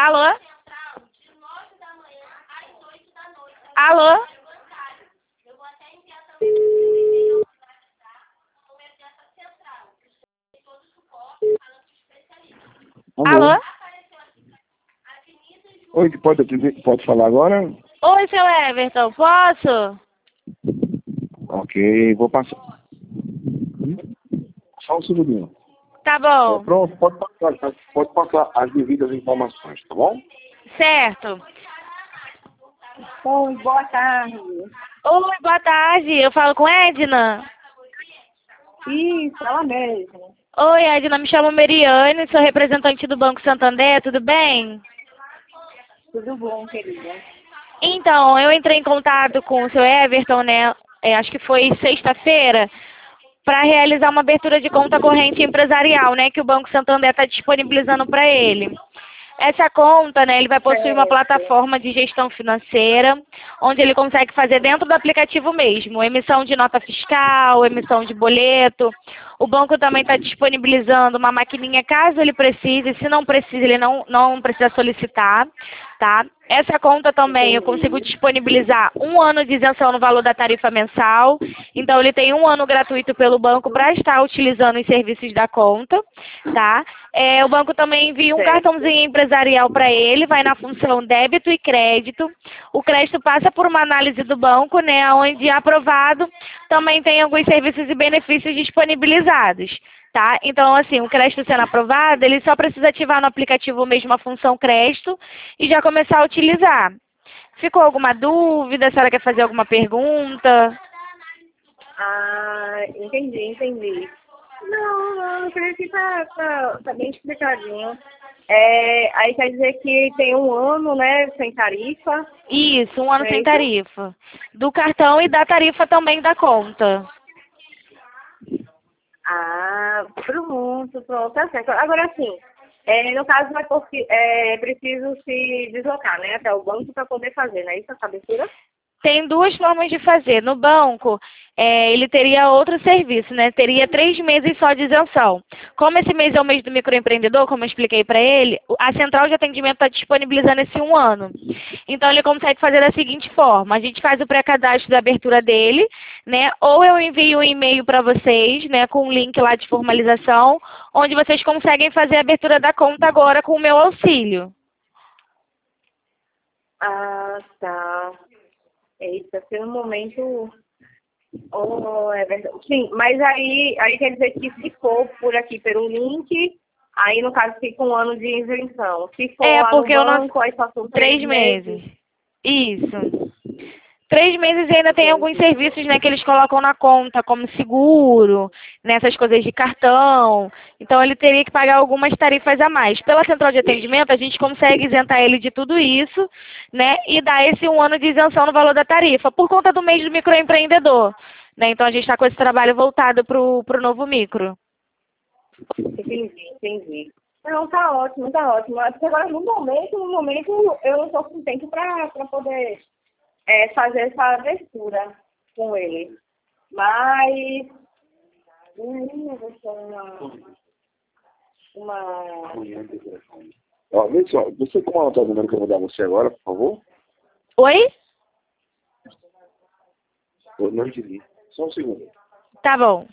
Alô? Alô? Alô? Alô? Oi, pode falar agora? Oi, seu Everton, posso? Ok, vou passar. Só um segundinho. Tá bom. Pronto, pode passar as devidas informações, tá bom? Certo. Oi, boa tarde. Oi, boa tarde. Eu falo com Edna? Isso, ela mesma. Oi, Edna, me chamo Meriane, sou representante do Banco Santander, tudo bem? Tudo bom, querida? Então, eu entrei em contato com o seu Everton, né? Acho que foi sexta-feira, para realizar uma abertura de conta corrente empresarial, né? Que o Banco Santander está disponibilizando para ele. Essa conta, né, ele vai possuir uma Certo. plataforma de gestão financeira, onde ele consegue fazer dentro do aplicativo mesmo, emissão de nota fiscal, emissão de boleto. O banco também está disponibilizando uma maquininha caso ele precise, se não precisa, ele não precisa solicitar, tá? Essa conta também eu consigo Entendi. disponibilizar 1 ano de isenção no valor da tarifa mensal, então ele tem 1 ano gratuito pelo banco para estar utilizando os serviços da conta, tá? O banco também envia um Certo. cartãozinho empresarial para ele, vai na função débito e crédito. O crédito passa por uma análise do banco, né, onde aprovado também tem alguns serviços e benefícios disponibilizados, tá? Então, assim, o crédito sendo aprovado, ele só precisa ativar no aplicativo mesmo a função crédito e já começar a utilizar. Ficou alguma dúvida? A senhora quer fazer alguma pergunta? Ah, entendi. Não, eu creio que tá bem explicadinho. Aí quer dizer que tem 1 ano, né, sem tarifa, Isso, 1 ano não é sem isso? tarifa. Do cartão e da tarifa também da conta. Ah, pronto, tá certo. Agora sim, no caso é preciso se deslocar, né, até o banco para poder fazer, não é isso, essa abertura? Tem 2 formas de fazer. No banco, ele teria outro serviço, né? Teria 3 meses só de isenção. Como esse mês é o mês do microempreendedor, como eu expliquei para ele, a central de atendimento está disponibilizando esse 1 ano. Então, ele consegue fazer da seguinte forma: a gente faz o pré-cadastro da abertura dele, né? Ou eu envio um e-mail para vocês, né? Com um link lá de formalização, onde vocês conseguem fazer a abertura da conta agora com o meu auxílio. Ah, tá. Eita, porque no momento. Oh, é verdade. Sim, mas aí quer dizer que se for por aqui pelo link, aí no caso fica 1 ano de isenção. Se for lá no Porque o nosso banco, aí só são 3 3 meses. meses. Isso. 3 meses e ainda tem alguns Entendi. serviços, né, que eles colocam na conta, como seguro, nessas coisas de cartão. Então ele teria que pagar algumas tarifas a mais. Pela central de atendimento, a gente consegue isentar ele de tudo isso, né, e dar esse 1 ano de isenção no valor da tarifa, por conta do mês do microempreendedor. Né? Então a gente está com esse trabalho voltado para o novo micro. Entendi. Não, tá ótimo, tá ótimo. É porque agora no momento eu não estou com tempo para poder fazer essa abertura com ele. Mas vai ser uma. Ó, vê só, você como anota o número que eu vou dar a você agora, por favor? Oi? Eu não entendi. Só um segundo. Tá bom.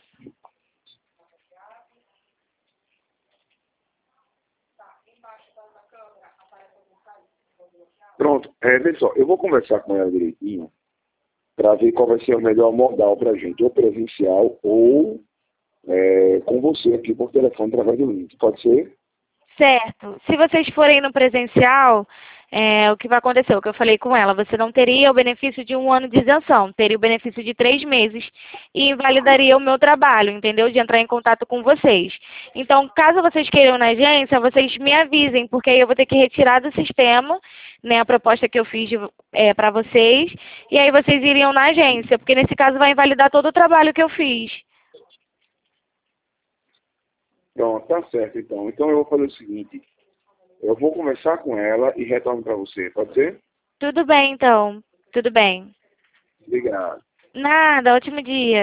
Pronto, vê só, eu vou conversar com ela direitinho para ver qual vai ser o melhor modal para a gente, ou presencial ou com você aqui por telefone através do link. Pode ser? Certo. Se vocês forem no presencial, o que vai acontecer? O que eu falei com ela, você não teria o benefício de 1 ano de isenção, teria o benefício de 3 meses e invalidaria o meu trabalho, entendeu? De entrar em contato com vocês. Então, caso vocês queiram na agência, vocês me avisem, porque aí eu vou ter que retirar do sistema, né, a proposta que eu fiz para vocês, e aí vocês iriam na agência, porque nesse caso vai invalidar todo o trabalho que eu fiz. Pronto, tá certo então. Então eu vou fazer o seguinte, eu vou conversar com ela e retorno para você, pode ser? Tudo bem, então. Tudo bem. Obrigado. Nada, ótimo dia.